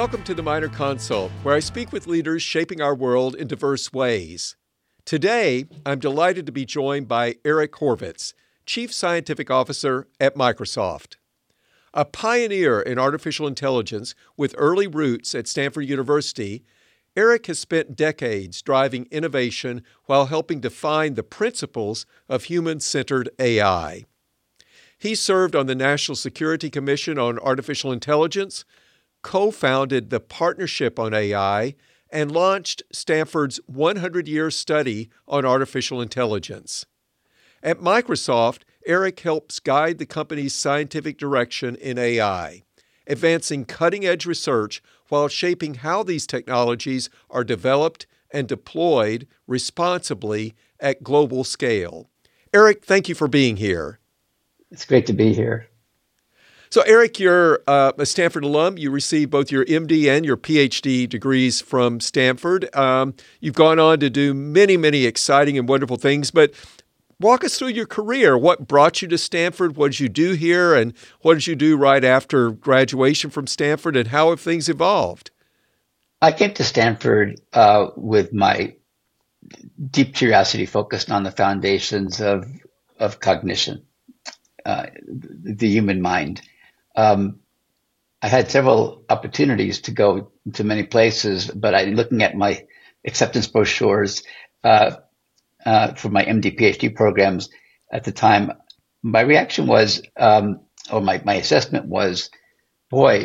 Welcome to the Minor Consult, where I speak with leaders shaping our world in diverse ways. Today, I'm delighted to be joined by Eric Horvitz, Chief Scientific Officer at Microsoft. A pioneer in artificial intelligence with early roots at Stanford University, Eric has spent decades driving innovation while helping define the principles of human-centered AI. He served on the National Security Commission on Artificial Intelligence, co-founded the Partnership on AI, and launched Stanford's 100-year study on artificial intelligence. At Microsoft, Eric helps guide the company's scientific direction in AI, advancing cutting-edge research while shaping how these technologies are developed and deployed responsibly at global scale. Eric, thank you for being here. It's great to be here. So, Eric, you're a Stanford alum. You received both your MD and your PhD degrees from Stanford. You've gone on to do many, many exciting and wonderful things, but walk us through your career. What brought you to Stanford? What did you do here? And what did you do right after graduation from Stanford? And how have things evolved? I came to Stanford with my deep curiosity focused on the foundations of cognition, the human mind. I had several opportunities to go to many places, but looking at my acceptance brochures for my MD PhD programs at the time, my reaction was, or my assessment was, boy,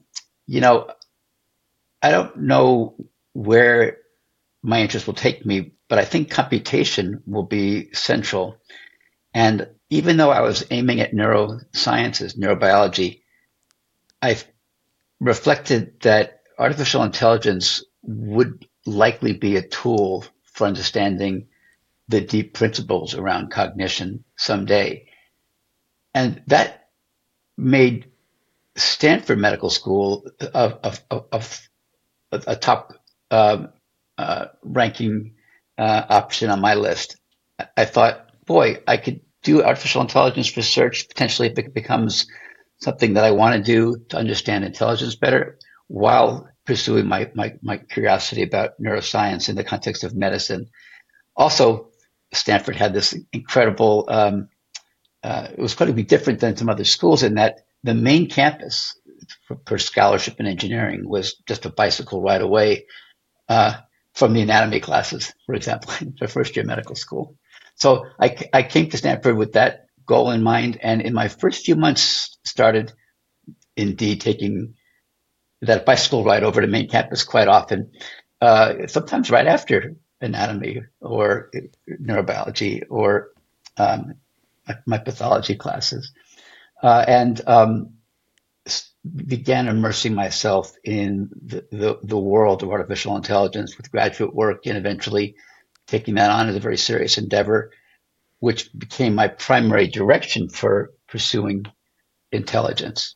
I don't know where my interest will take me, but I think computation will be central. And even though I was aiming at neurosciences, neurobiology, I reflected that artificial intelligence would likely be a tool for understanding the deep principles around cognition someday. And that made Stanford Medical School a top ranking option on my list. I thought, boy, I could do artificial intelligence research, potentially if it becomes something that I want to do to understand intelligence better, while pursuing my curiosity about neuroscience in the context of medicine. Also, Stanford had this incredible, it was going to be different than some other schools in that the main campus for scholarship in engineering was just a bicycle ride away from the anatomy classes, for example, for first year medical school. So I came to Stanford with that goal in mind, and in my first few months started indeed taking that bicycle ride over to main campus quite often, sometimes right after anatomy or neurobiology or my pathology classes, and began immersing myself in the world of artificial intelligence with graduate work, and eventually taking that on as a very serious endeavor, which became my primary direction for pursuing intelligence.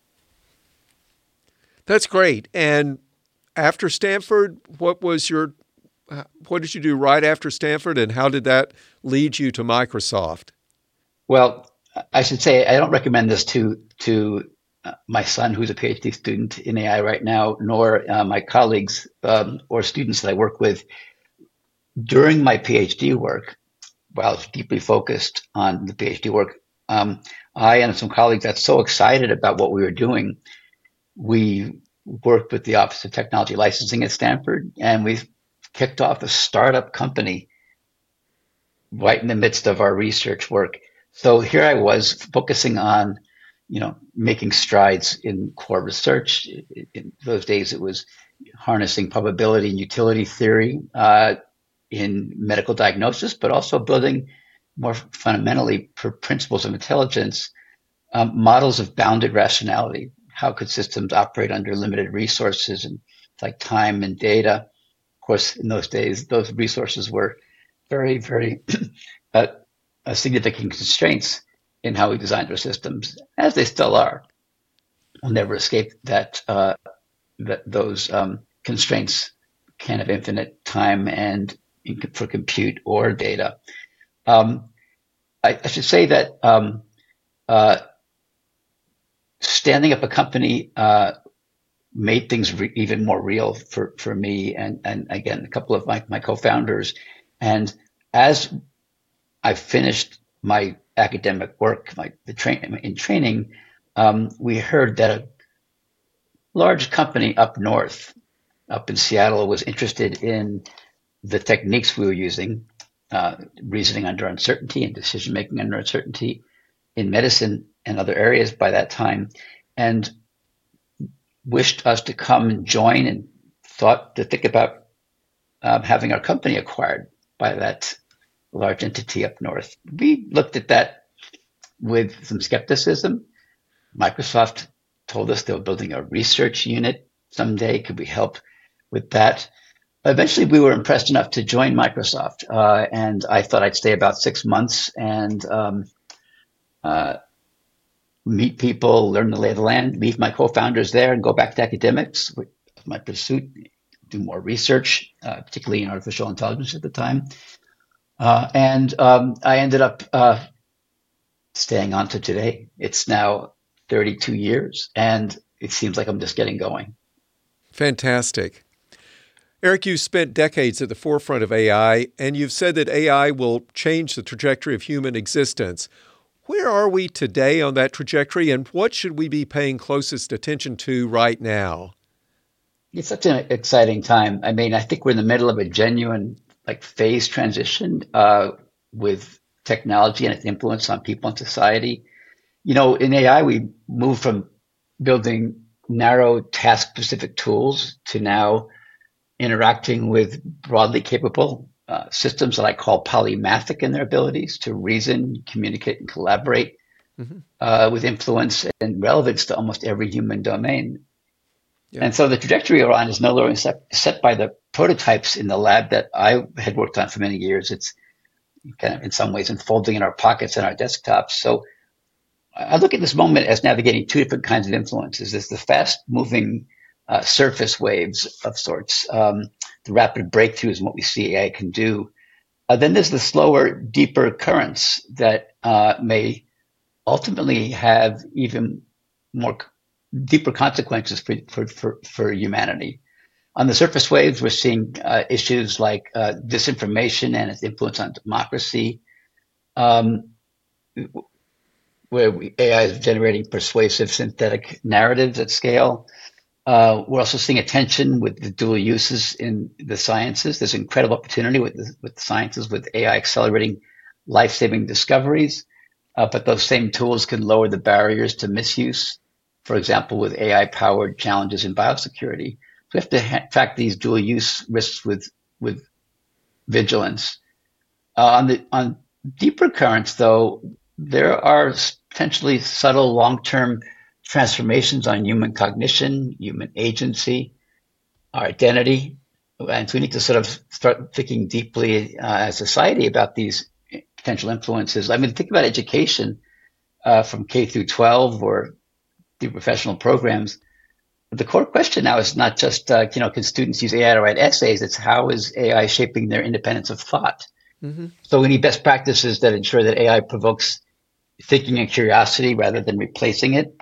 That's great. And after Stanford, what did you do right after Stanford, and how did that lead you to Microsoft? Well, I should say I don't recommend this to my son, who's a PhD student in AI right now, nor my colleagues or students that I work with. During my PhD work, while I was deeply focused on the PhD work, I and some colleagues got so excited about what we were doing, we worked with the Office of Technology Licensing at Stanford, and we kicked off a startup company right in the midst of our research work. So here I was focusing on, making strides in core research. In those days, it was harnessing probability and utility theory in medical diagnosis, but also building more fundamentally principles of intelligence, models of bounded rationality. How could systems operate under limited resources and like time and data? Of course, in those days, those resources were very, very significant constraints in how we designed our systems, as they still are. We'll never escape that those constraints can't have infinite time and for compute or data. I should say that standing up a company made things even more real for me and again, a couple of my co-founders. And as I finished my academic work, in training, we heard that a large company up north, up in Seattle, was interested in the techniques we were using, reasoning under uncertainty and decision making under uncertainty in medicine and other areas by that time, and wished us to come and join and think about having our company acquired by that large entity up north. We looked at that with some skepticism. Microsoft told us they were building a research unit someday. Could we help with that? Eventually, we were impressed enough to join Microsoft, and I thought I'd stay about 6 months and meet people, learn the lay of the land, leave my co-founders there, and go back to academics with my pursuit, do more research, particularly in artificial intelligence at the time. And I ended up staying on to today. It's now 32 years, and it seems like I'm just getting going. Fantastic. Eric, you spent decades at the forefront of AI, and you've said that AI will change the trajectory of human existence. Where are we today on that trajectory, and what should we be paying closest attention to right now? It's such an exciting time. I mean, I think we're in the middle of a genuine phase transition with technology and its influence on people and society. You know, in AI, we move from building narrow task-specific tools to now interacting with broadly capable systems that I call polymathic in their abilities to reason, communicate, and collaborate with influence and relevance to almost every human domain. Yeah. And so the trajectory we're on is no longer set by the prototypes in the lab that I had worked on for many years. It's kind of in some ways unfolding in our pockets and our desktops. So I look at this moment as navigating two different kinds of influences. There's the fast-moving surface waves of sorts, the rapid breakthroughs in what we see AI can do. Then there's the slower, deeper currents that may ultimately have even more deeper consequences for humanity. On the surface waves, we're seeing issues like disinformation and its influence on democracy, where AI is generating persuasive synthetic narratives at scale. We're also seeing a tension with the dual uses in the sciences. There's incredible opportunity with the sciences, with AI accelerating life-saving discoveries, but those same tools can lower the barriers to misuse, for example, with AI-powered challenges in biosecurity. So we have to track these dual-use risks with vigilance. On deeper currents, though, there are potentially subtle long-term transformations on human cognition, human agency, our identity. And so we need to sort of start thinking deeply as a society about these potential influences. I mean, think about education from K through 12 or through professional programs. The core question now is not just, can students use AI to write essays? It's how is AI shaping their independence of thought? Mm-hmm. So we need best practices that ensure that AI provokes thinking and curiosity rather than replacing it.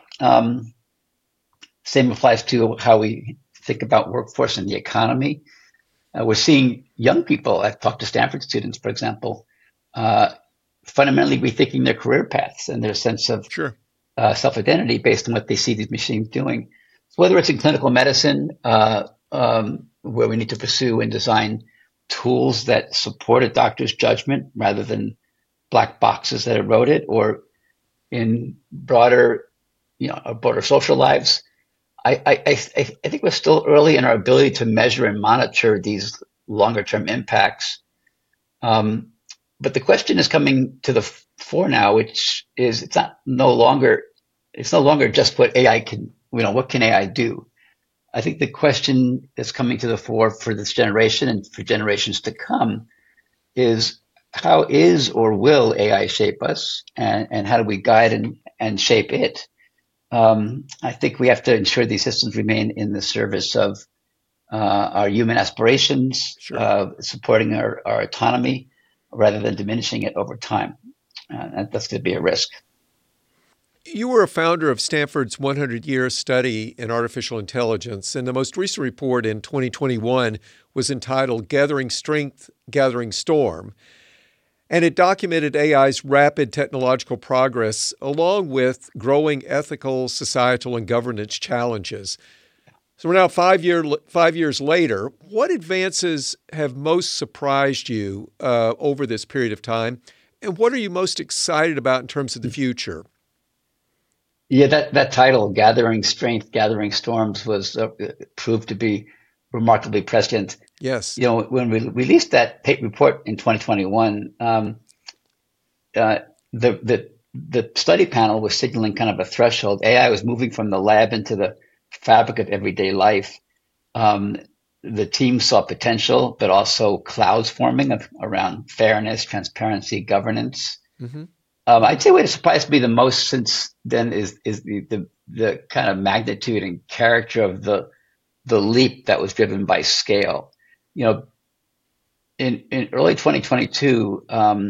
Same applies to how we think about workforce and the economy. We're seeing young people, I've talked to Stanford students, for example, fundamentally rethinking their career paths and their sense of self-identity based on what they see these machines doing. So whether it's in clinical medicine, where we need to pursue and design tools that support a doctor's judgment rather than black boxes that erode it, or in broader social lives, I think we're still early in our ability to measure and monitor these longer term impacts. But the question is coming to the fore now, which is it's no longer just what AI can, what can AI do? I think the question that's coming to the fore for this generation and for generations to come is, how is or will AI shape us, and how do we guide and shape it? I think we have to ensure these systems remain in the service of our human aspirations, supporting our autonomy, rather than diminishing it over time. And that's going to be a risk. You were a founder of Stanford's 100-year study in artificial intelligence, and the most recent report in 2021 was entitled Gathering Strength, Gathering Storm, and it documented AI's rapid technological progress along with growing ethical, societal, and governance challenges. So we're now 5 years later. What advances have most surprised you over this period of time, and what are you most excited about in terms of the future? Yeah, that title, Gathering Strength, Gathering Storms, was proved to be remarkably prescient. Yes. When we released that report in 2021, the study panel was signaling kind of a threshold. AI was moving from the lab into the fabric of everyday life. The team saw potential, but also clouds forming around fairness, transparency, governance. Mm-hmm. I'd say what surprised me the most since then is the kind of magnitude and character of the leap that was driven by scale. In early 2022,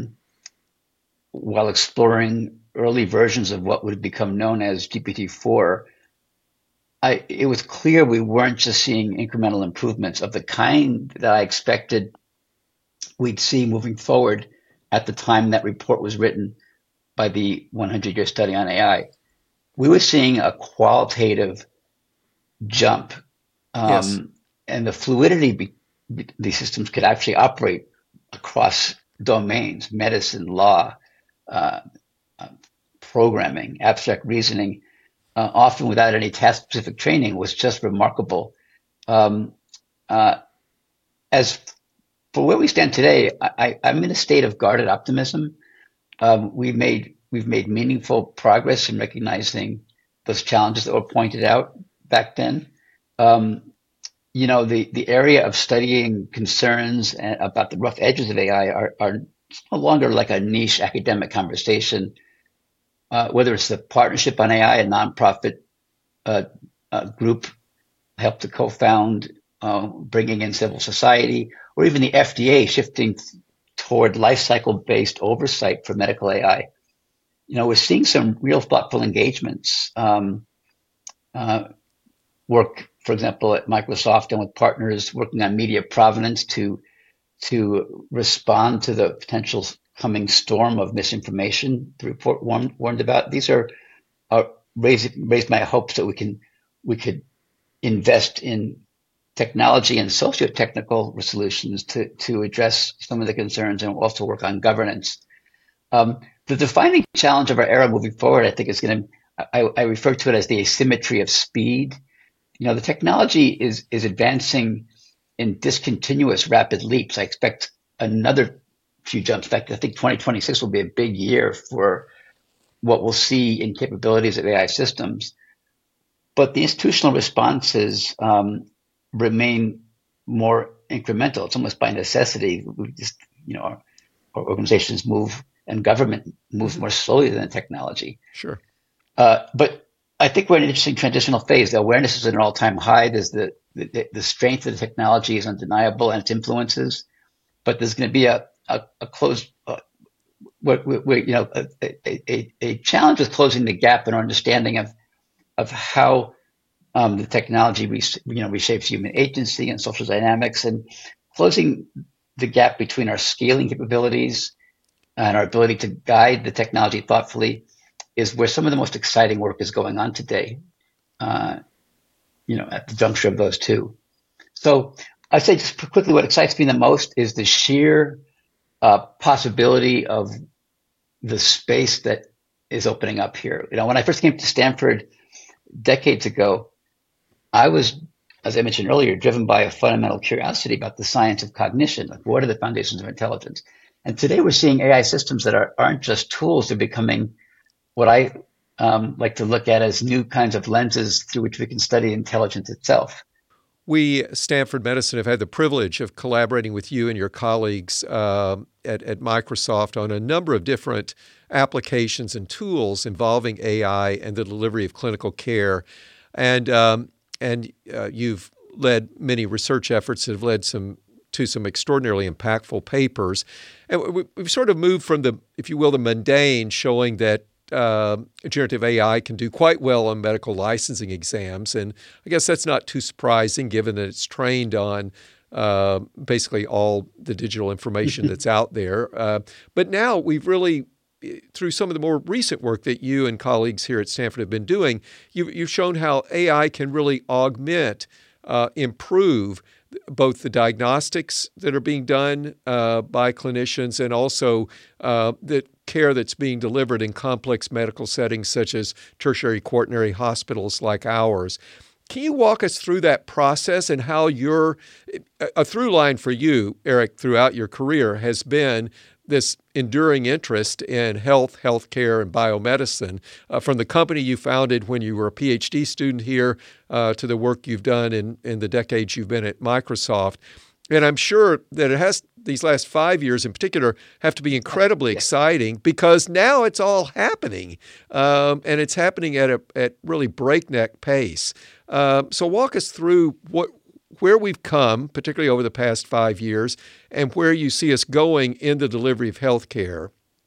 while exploring early versions of what would become known as GPT-4, it was clear we weren't just seeing incremental improvements of the kind that I expected we'd see moving forward at the time that report was written by the 100-year study on AI. We were seeing a qualitative jump, Yes. and the fluidity these systems could actually operate across domains, medicine, law, programming, abstract reasoning, often without any task-specific training, was just remarkable. As for where we stand today, I'm in a state of guarded optimism. We've made meaningful progress in recognizing those challenges that were pointed out back then. The area of studying concerns about the rough edges of AI are no longer like a niche academic conversation. Whether it's the Partnership on AI, a nonprofit group helped to co-found, bringing in civil society, or even the FDA shifting toward life cycle-based oversight for medical AI. We're seeing some real thoughtful engagements. Work, for example, at Microsoft and with partners working on media provenance to respond to the potential coming storm of misinformation the report warned about. These are raised my hopes that we could invest in technology and socio-technical solutions to address some of the concerns and also work on governance. The defining challenge of our era moving forward, I think, is going to, I refer to it as the asymmetry of speed. The technology is advancing in discontinuous rapid leaps. I expect another few jumps. In fact, I think 2026 will be a big year for what we'll see in capabilities of AI systems. But the institutional responses remain more incremental. It's almost by necessity. We just, our organizations move and government moves more slowly than technology. Sure. But I think we're in an interesting transitional phase. The awareness is at an all-time high. There's the strength of the technology is undeniable and its influences, but there's going to be a close, a challenge with closing the gap in our understanding of how the technology reshapes human agency and social dynamics, and closing the gap between our scaling capabilities and our ability to guide the technology thoughtfully is where some of the most exciting work is going on today, at the juncture of those two. So I'd say just quickly what excites me the most is the sheer possibility of the space that is opening up here. When I first came to Stanford decades ago, I was, as I mentioned earlier, driven by a fundamental curiosity about the science of cognition. Like, what are the foundations of intelligence? And today we're seeing AI systems that aren't just tools. They're becoming what I like to look at as new kinds of lenses through which we can study intelligence itself. We, Stanford Medicine, have had the privilege of collaborating with you and your colleagues at Microsoft on a number of different applications and tools involving AI and the delivery of clinical care. And you've led many research efforts that have led to some extraordinarily impactful papers. And we've sort of moved from the, if you will, the mundane, showing that generative AI can do quite well on medical licensing exams. And I guess that's not too surprising given that it's trained on basically all the digital information that's out there. But now we've really, through some of the more recent work that you and colleagues here at Stanford have been doing, you've shown how AI can really augment, improve both the diagnostics that are being done by clinicians and also the care that's being delivered in complex medical settings such as tertiary quaternary hospitals like ours. Can you walk us through that process and how a through line for you, Eric, throughout your career has been this enduring interest in healthcare, and biomedicine, from the company you founded when you were a PhD student here to the work you've done in the decades you've been at Microsoft. And I'm sure that these last 5 years in particular have to be incredibly exciting because now it's all happening, and it's happening at really breakneck pace. So walk us through where we've come, particularly over the past 5 years, and where you see us going in the delivery of healthcare.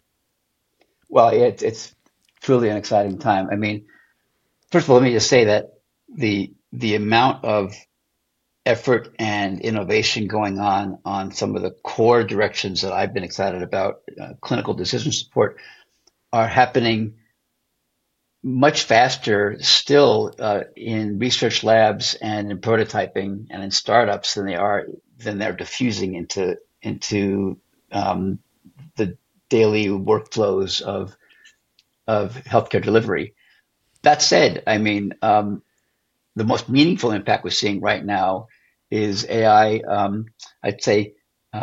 Well, it's truly an exciting time. I mean, first of all, let me just say that the amount of effort and innovation going on some of the core directions that I've been excited about, clinical decision support, are happening much faster still in research labs and in prototyping and in startups than they're diffusing into the daily workflows of healthcare delivery. That said, I mean, the most meaningful impact we're seeing right now is AI, I'd say,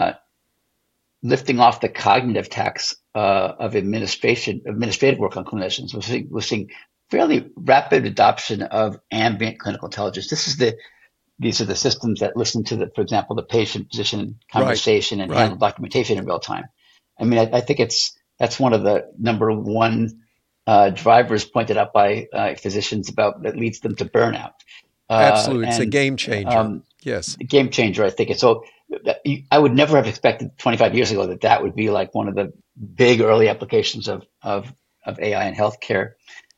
lifting off the cognitive tax of administrative work on clinicians. We're seeing fairly rapid adoption of ambient clinical intelligence. These are the systems that listen to for example, the patient-physician conversation and handle documentation in real time. I mean, I think that's one of the number one drivers pointed out by physicians about that leads them to burnout. Absolutely, it's a game changer. Yes, a game changer. I think it's so. I would never have expected 25 years ago that would be like one of the big early applications of AI in healthcare.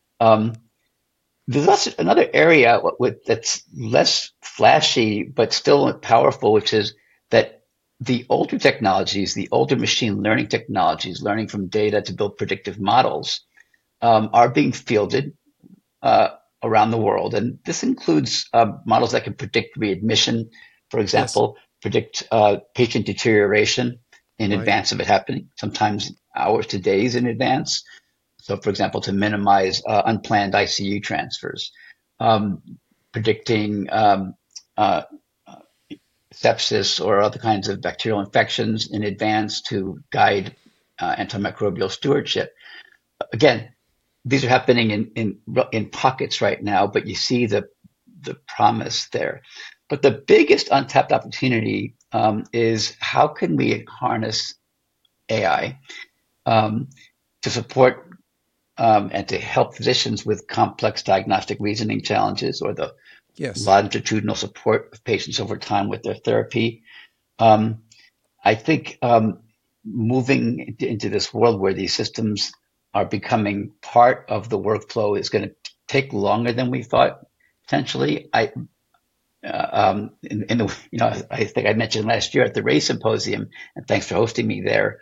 There's also another area that's less flashy but still powerful, which is that the older technologies, the older machine learning technologies, learning from data to build predictive models, are being fielded around the world. And this includes models that can predict readmission, for example, predict patient deterioration in advance of it happening, sometimes hours to days in advance. So, for example, to minimize unplanned ICU transfers, predicting sepsis or other kinds of bacterial infections in advance to guide antimicrobial stewardship. Again, these are happening in pockets right now, but you see the promise there. But the biggest untapped opportunity is how can we harness AI to support and to help physicians with complex diagnostic reasoning challenges or the longitudinal support of patients over time with their therapy. I think moving into this world where these systems are becoming part of the workflow is going to take longer than we thought. Potentially, I think I mentioned last year at the Ray Symposium, and thanks for hosting me there,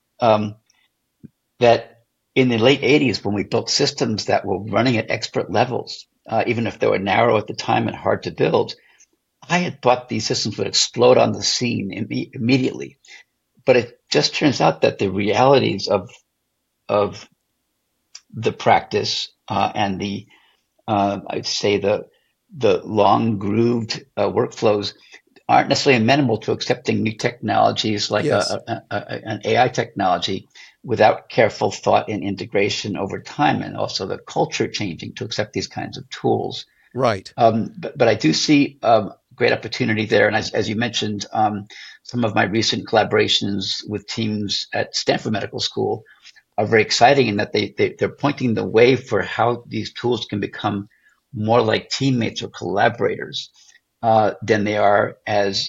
that in the late 80s, when we built systems that were running at expert levels, even if they were narrow at the time and hard to build, I had thought these systems would explode on the scene immediately. But it just turns out that the realities of the practice and I'd say the long grooved workflows aren't necessarily amenable to accepting new technologies like an AI technology without careful thought and integration over time, and also the culture changing to accept these kinds of tools. Right. But I do see great opportunity there. And as you mentioned, some of my recent collaborations with teams at Stanford Medical School are very exciting in that they're pointing the way for how these tools can become more like teammates or collaborators than they are as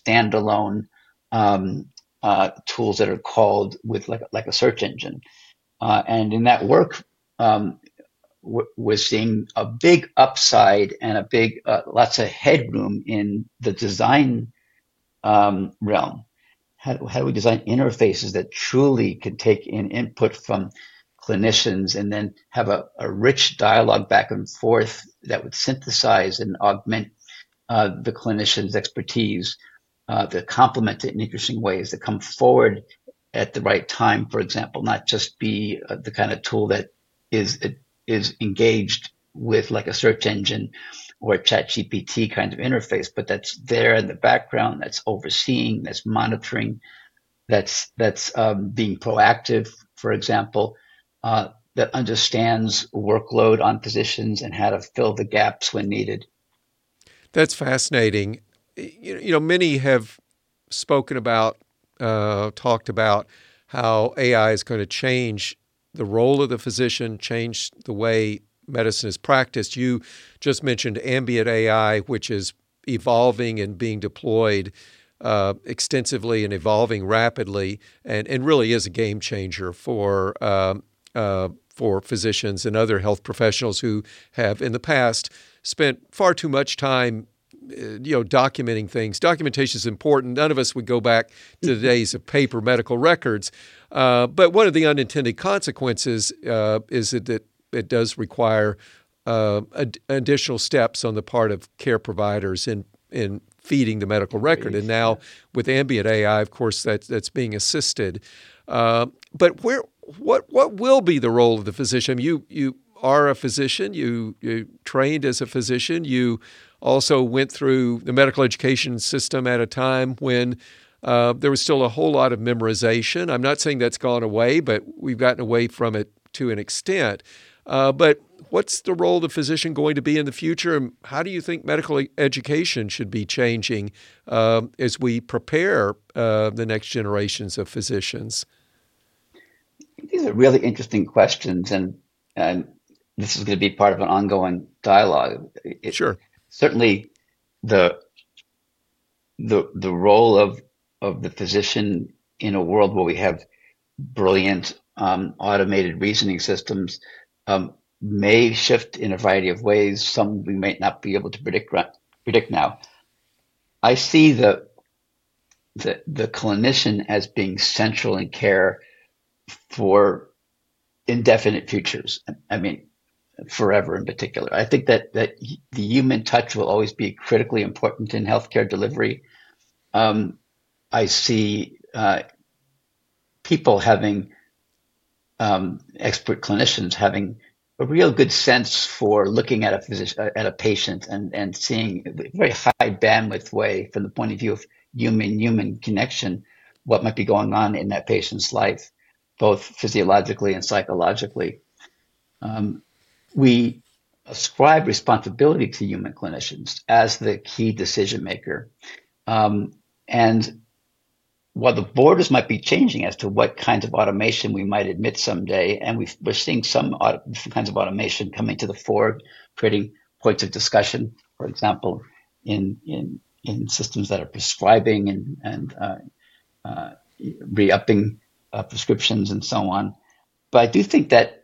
standalone tools that are called with like a search engine. And in that work, we're seeing a big upside and a big lots of headroom in the design realm. How do we design interfaces that truly can take in input from clinicians and then have a rich dialogue back and forth that would synthesize and augment the clinician's expertise, that complement it in interesting ways, that come forward at the right time, for example, not just be the kind of tool that is engaged with like a search engine or a chat GPT kind of interface, but that's there in the background, that's overseeing, that's monitoring, that's being proactive, for example, that understands workload on physicians and how to fill the gaps when needed. That's fascinating. Many have spoken about, talked about how AI is going to change the role of the physician, change the way medicine is practiced. You just mentioned ambient AI, which is evolving and being deployed extensively and evolving rapidly, and really is a game changer for physicians and other health professionals who have in the past spent far too much time documenting things. Documentation is important. None of us would go back to the days of paper medical records. But one of the unintended consequences is that it does require additional steps on the part of care providers in feeding the medical record. And now with ambient AI, of course, that's being assisted. But what will be the role of the physician? You are a physician. You trained as a physician. You also went through the medical education system at a time when there was still a whole lot of memorization. I'm not saying that's gone away, but we've gotten away from it to an extent. But what's the role of the physician going to be in the future? And how do you think medical education should be changing as we prepare the next generations of physicians? These are really interesting questions, and this is going to be part of an ongoing dialogue. Sure. Certainly, the role of the physician in a world where we have brilliant automated reasoning systems may shift in a variety of ways. Some we might not be able to predict now. I see the clinician as being central in care for indefinite futures. I mean, forever in particular. I think that the human touch will always be critically important in healthcare delivery. I see people having expert clinicians having a real good sense for looking at a physician, at a patient, and seeing a very high bandwidth way from the point of view of human connection, what might be going on in that patient's life, both physiologically and psychologically. We ascribe responsibility to human clinicians as the key decision maker. And while the borders might be changing as to what kinds of automation we might admit someday, and we're seeing some different kinds of automation coming to the fore, creating points of discussion, for example, in systems that are prescribing and re-upping prescriptions and so on. But I do think that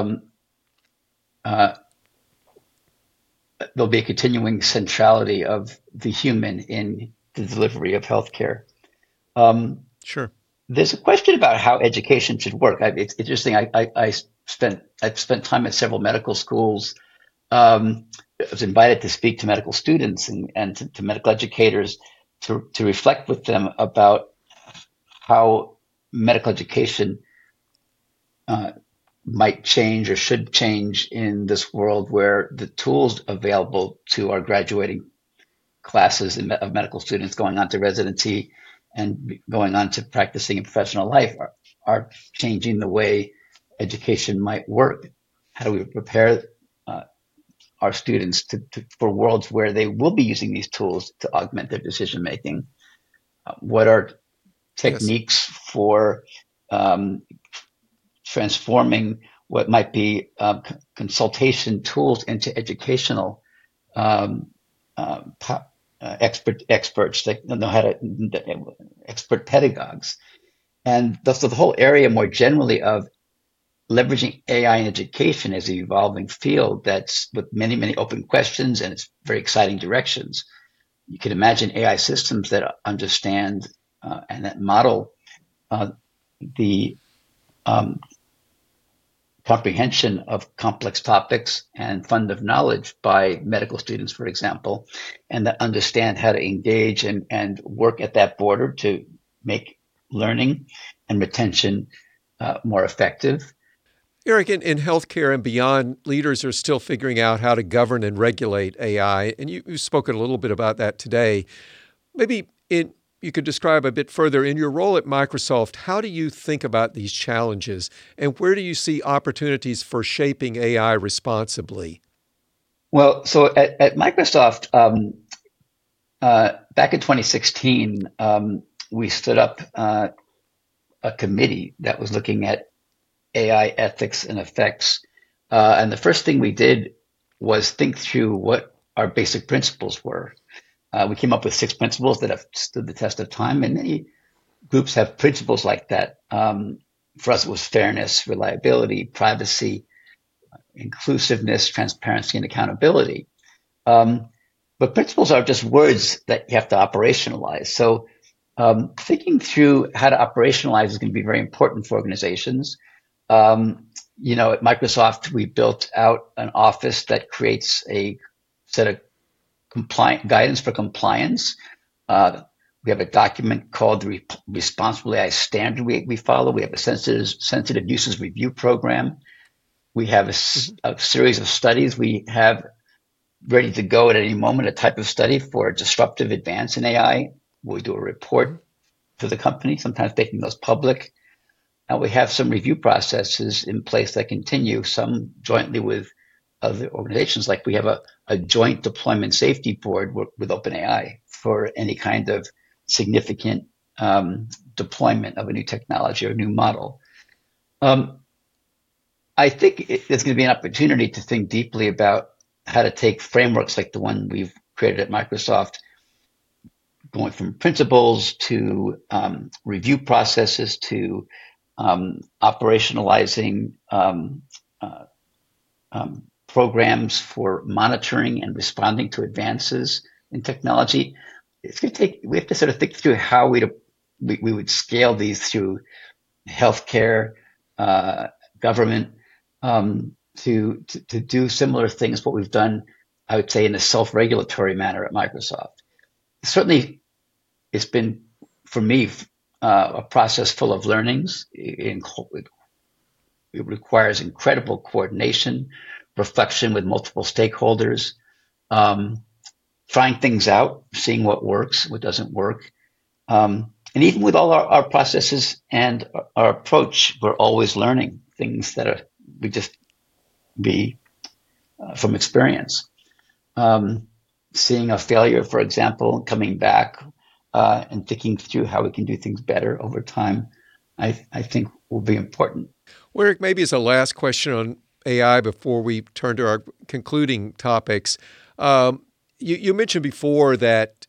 there'll be a continuing centrality of the human in the delivery of healthcare. Sure. There's a question about how education should work. It's interesting. I've spent time at several medical schools. I was invited to speak to medical students and to medical educators to reflect with them about how medical education might change or should change in this world where the tools available to our graduating classes of medical students going on to residency and going on to practicing in professional life are changing the way education might work. How do we prepare our students for worlds where they will be using these tools to augment their decision making? What are techniques for transforming what might be consultation tools into educational experts that know how to expert pedagogues, and thus the whole area more generally of leveraging AI in education is an evolving field that's with many, many open questions and it's very exciting directions. You can imagine AI systems that understand and that model the comprehension of complex topics and fund of knowledge by medical students, for example, and that understand how to engage and work at that border to make learning and retention more effective. Eric, in healthcare and beyond, leaders are still figuring out how to govern and regulate AI, and you've spoken a little bit about that today. Maybe you could describe a bit further, in your role at Microsoft, how do you think about these challenges, and where do you see opportunities for shaping AI responsibly? Well, so at Microsoft, back in 2016, we stood up a committee that was looking at AI ethics and effects. And the first thing we did was think through what our basic principles were. We came up with 6 principles that have stood the test of time, and many groups have principles like that. For us, it was fairness, reliability, privacy, inclusiveness, transparency, and accountability. But principles are just words that you have to operationalize. So thinking through how to operationalize is going to be very important for organizations. At Microsoft, we built out an office that creates a set of guidance for compliance. We have a document called the Responsible AI Standard we follow. We have a sensitive uses review program. We have a series of studies we have ready to go at any moment, a type of study for disruptive advance in AI. We do a report to the company, sometimes making those public. And we have some review processes in place that continue, some jointly with other organizations. Like we have a joint deployment safety board with OpenAI for any kind of significant deployment of a new technology or a new model. I think there's going to be an opportunity to think deeply about how to take frameworks like the one we've created at Microsoft, going from principles to review processes to operationalizing programs for monitoring and responding to advances in technology. It's going to take. We have to sort of think through how we would scale these through healthcare, government, to do similar things. What we've done, I would say, in a self-regulatory manner at Microsoft. Certainly, it's been for me a process full of learnings. It requires incredible coordination, reflection with multiple stakeholders, trying things out, seeing what works, what doesn't work. And even with all our processes and our approach, we're always learning things that we just be from experience. Seeing a failure, for example, coming back and thinking through how we can do things better over time, I think will be important. Well, Eric, maybe as a last question on AI before we turn to our concluding topics, you mentioned before that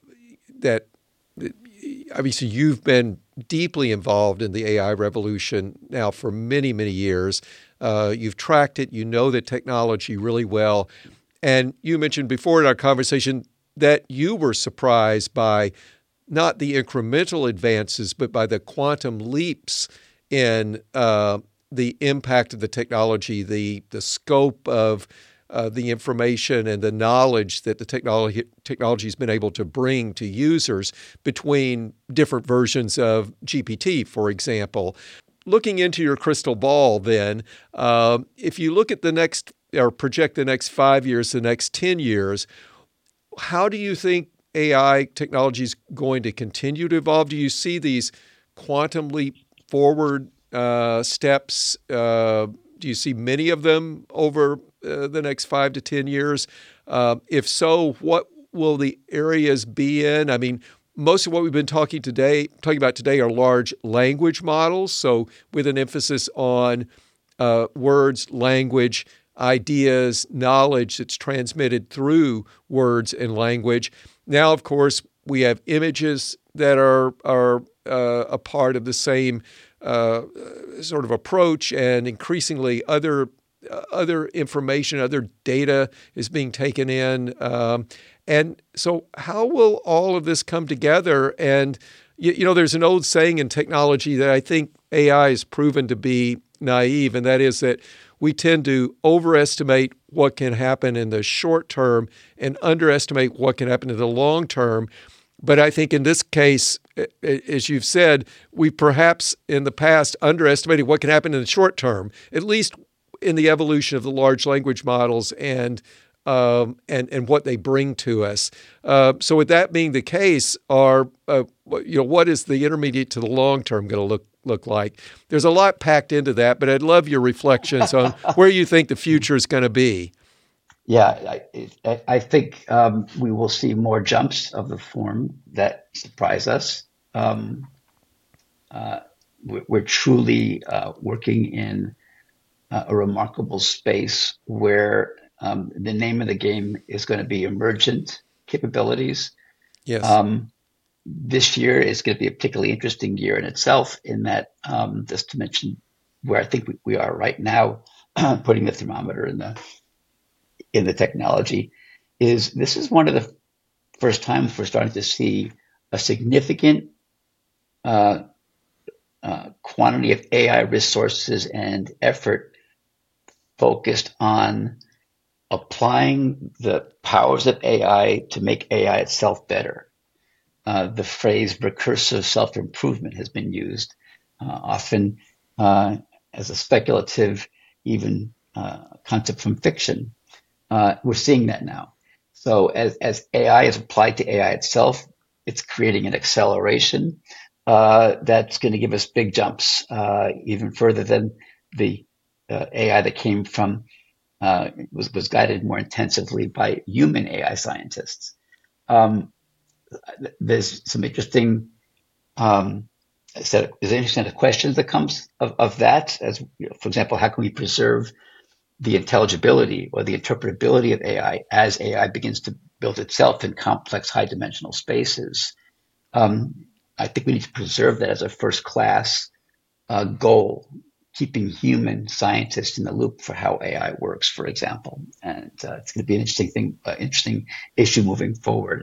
obviously you've been deeply involved in the AI revolution now for many, many years. You've tracked it. You know the technology really well. And you mentioned before in our conversation that you were surprised by not the incremental advances, but by the quantum leaps in the impact of the technology, the scope of the information and the knowledge that the technology has been able to bring to users between different versions of GPT, for example. Looking into your crystal ball then, if you look at the next or project the next 5 years, the next 10 years, how do you think AI technology is going to continue to evolve? Do you see these quantum leap forward steps? Do you see many of them over the next 5 to 10 years? If so, what will the areas be in? I mean, most of what we've been talking about today are large language models, so with an emphasis on words, language, ideas, knowledge that's transmitted through words and language. Now, of course, we have images that are a part of the same sort of approach, and increasingly other information, other data is being taken in. And so how will all of this come together? And, there's an old saying in technology that I think AI has proven to be naive, and that is that we tend to overestimate what can happen in the short term and underestimate what can happen in the long term. But I think in this case, as you've said, we perhaps in the past underestimated what can happen in the short term, at least in the evolution of the large language models and what they bring to us. So with that being the case, what is the intermediate to the long term going to look like? There's a lot packed into that, but I'd love your reflections on where you think the future is going to be. Yeah, I think we will see more jumps of the form that surprise us. We're truly working in a remarkable space where the name of the game is going to be emergent capabilities. Yes. This year is going to be a particularly interesting year in itself, in that, just to mention where I think we are right now, putting the thermometer in the technology, this is one of the first times we're starting to see a significant quantity of AI resources and effort focused on applying the powers of AI to make AI itself better. The phrase recursive self-improvement has been used often as a speculative, even concept from fiction. We're seeing that now. So as AI is applied to AI itself, it's creating an acceleration that's going to give us big jumps, even further than the AI that came from was guided more intensively by human AI scientists. There's some interesting set of questions that comes of that. As for example, how can we preserve the intelligibility or the interpretability of AI as AI begins to build itself in complex, high-dimensional spaces? I think we need to preserve that as a first-class goal, keeping human scientists in the loop for how AI works, for example. And it's going to be an interesting issue moving forward.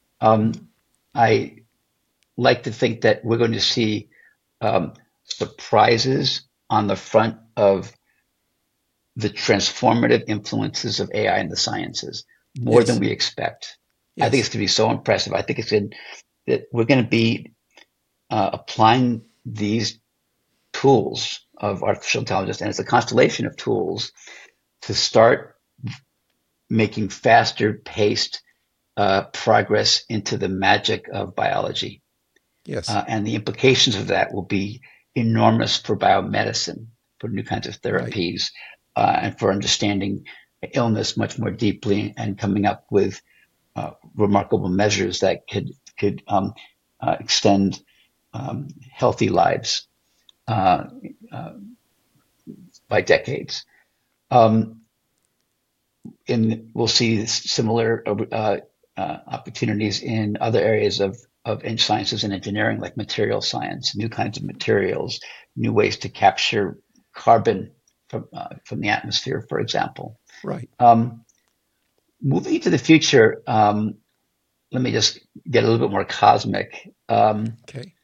I like to think that we're going to see surprises on the front of the transformative influences of AI in the sciences more than we expect. Yes. I think it's going to be so impressive. I think that we're going to be applying these tools of artificial intelligence, and it's a constellation of tools, to start making faster paced progress into the magic of biology. Yes. And the implications of that will be enormous for biomedicine, for new kinds of therapies, and for understanding illness much more deeply and coming up with remarkable measures that could extend healthy lives by decades. We'll see similar opportunities in other areas of sciences and engineering, like material science, new kinds of materials, new ways to capture carbon from the atmosphere, for example. Right. Moving into the future, let me just get a little bit more cosmic. Okay.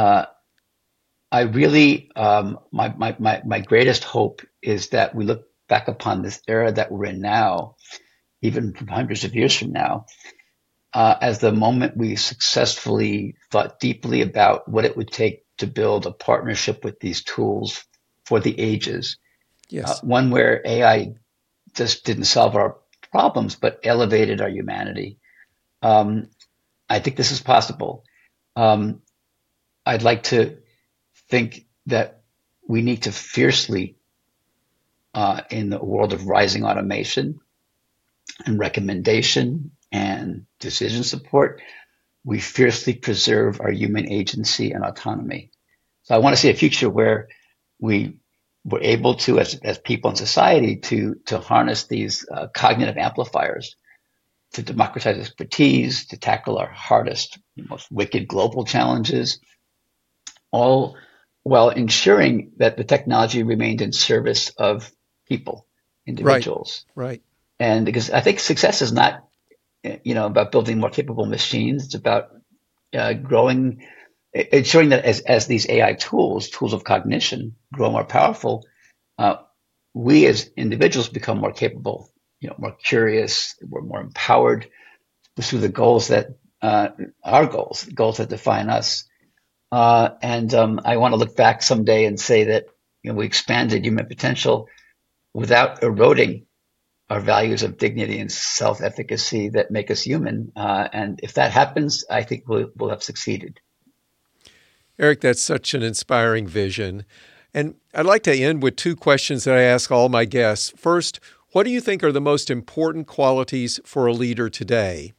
I really, my greatest hope is that we look back upon this era that we're in now, even from hundreds of years from now, as the moment we successfully thought deeply about what it would take to build a partnership with these tools for the ages. Yes. One where AI just didn't solve our problems, but elevated our humanity. I think this is possible. I'd like to think that we need to fiercely, in the world of rising automation and recommendation and decision support, we fiercely preserve our human agency and autonomy. So I want to see a future where we were able to, as people in society, to harness these cognitive amplifiers to democratize expertise, to tackle our hardest, most wicked global challenges, all while ensuring that the technology remained in service of people, Right, individuals. right. And because I think success is not, about building more capable machines. It's about growing, ensuring that as these AI tools of cognition, grow more powerful, uh, we as individuals become more capable, more curious, we're more empowered to pursue the goals that our goals that define us. And I want to look back someday and say that we expanded human potential without eroding our values of dignity and self-efficacy that make us human. And if that happens, I think we'll have succeeded. Eric, that's such an inspiring vision. And I'd like to end with two questions that I ask all my guests. First, what do you think are the most important qualities for a leader today?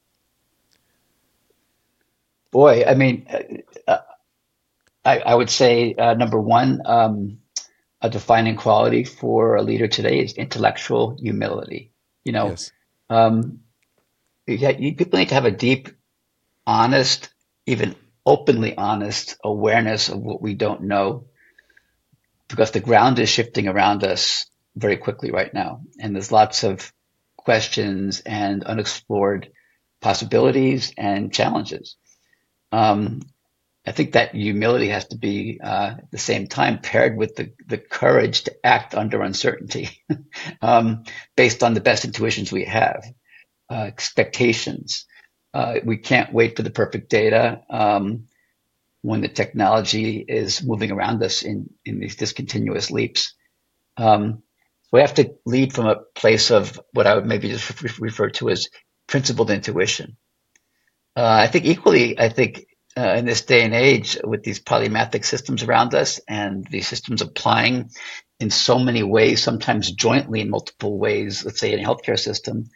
Boy, I mean, I would say number one, a defining quality for a leader today is intellectual humility. You know, Yes. um, people need to have a deep, honest, even openly honest awareness of what we don't know, because the ground is shifting around us very quickly right now, and there's lots of questions and unexplored possibilities and challenges. Um, I think that humility has to be at the same time paired with the courage to act under uncertainty, um, based on the best intuitions we have, expectations. We can't wait for the perfect data when the technology is moving around us in these discontinuous leaps. So we have to lead from a place of what I would maybe just refer to as principled intuition. I think equally, in this day and age, with these polymathic systems around us and these systems applying in so many ways, sometimes jointly in multiple ways, let's say in a healthcare system,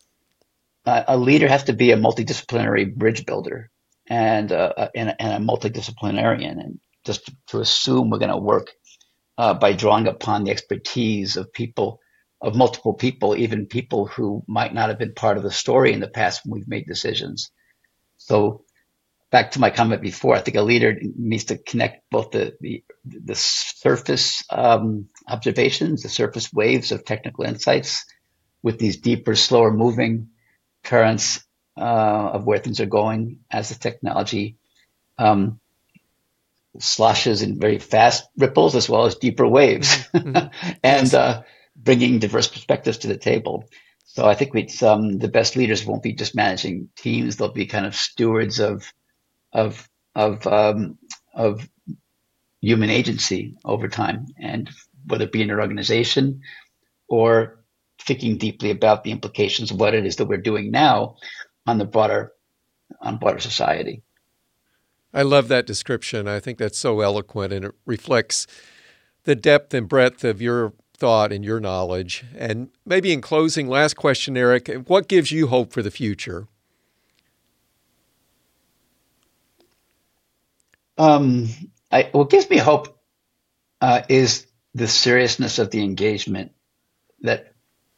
a leader has to be a multidisciplinary bridge builder and a multidisciplinarian. And just to assume we're going to work by drawing upon the expertise of people, of multiple people, even people who might not have been part of the story in the past when we've made decisions. So back to my comment before, I think a leader needs to connect both the surface observations, the surface waves of technical insights, with these deeper, slower moving currents of where things are going as the technology um, sloshes in very fast ripples as well as deeper waves, Mm-hmm. and Yes. bringing diverse perspectives to the table. So I think the best leaders won't be just managing teams; they'll be kind of stewards of of um, of human agency over time, and whether it be in an organization or thinking deeply about the implications of what it is that we're doing now on the broader society. I love that description. I think that's so eloquent and it reflects the depth and breadth of your thought and your knowledge. And maybe in closing, last question, Eric, what gives you hope for the future? Um, what gives me hope is the seriousness of the engagement that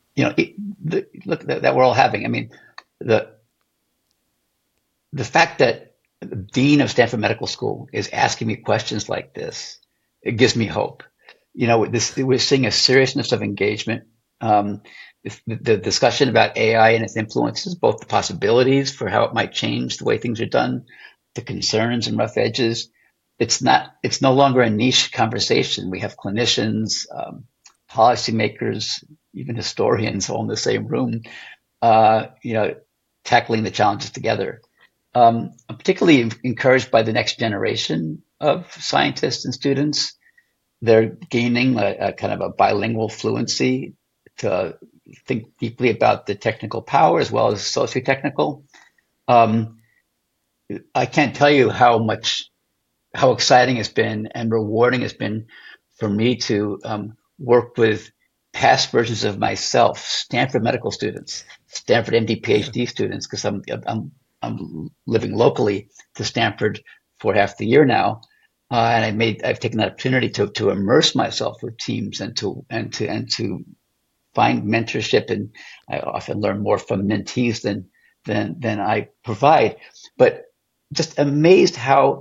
that we're all having. I mean, the the fact that the dean of Stanford Medical School is asking me questions like this, it gives me hope. We're seeing a seriousness of engagement. Um, the discussion about AI and its influences, both the possibilities for how it might change the way things are done, the concerns and rough edges. It's no longer a niche conversation. We have clinicians, policymakers, even historians all in the same room, uh, you know, tackling the challenges together. I'm particularly encouraged by the next generation of scientists and students. They're gaining a kind of a bilingual fluency to think deeply about the technical power as well as socio-technical. Um, I can't tell you how exciting it's been and rewarding it's been for me to work with past versions of myself, Stanford medical students, Stanford MD Yeah. PhD students, because I'm living locally to Stanford for half the year now, and I've taken the opportunity to immerse myself with teams and to find mentorship, and I often learn more from mentees than I provide. But just amazed how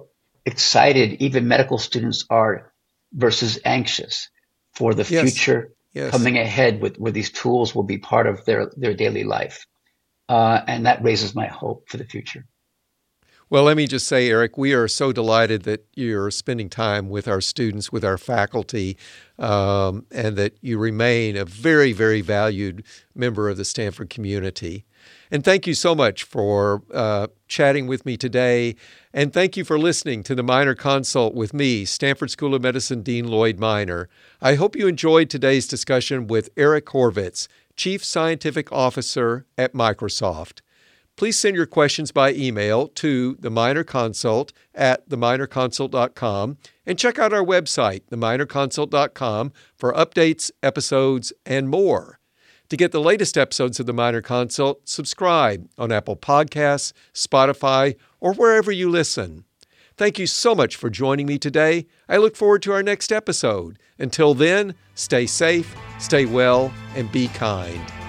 excited even medical students are versus anxious for the Yes. future Yes. coming ahead with where these tools will be part of their daily life. And that raises my hope for the future. Well, let me just say, Eric, we are so delighted that you're spending time with our students, with our faculty, and that you remain a very, very valued member of the Stanford community. And thank you so much for chatting with me today. And thank you for listening to the Minor Consult with me, Stanford School of Medicine Dean Lloyd Minor. I hope you enjoyed today's discussion with Eric Horvitz, Chief Scientific Officer at Microsoft. Please send your questions by email to theminorconsult@theminorconsult.com and check out our website, theminorconsult.com, for updates, episodes, and more. To get the latest episodes of The Minor Consult, subscribe on Apple Podcasts, Spotify, or wherever you listen. Thank you so much for joining me today. I look forward to our next episode. Until then, stay safe, stay well, and be kind.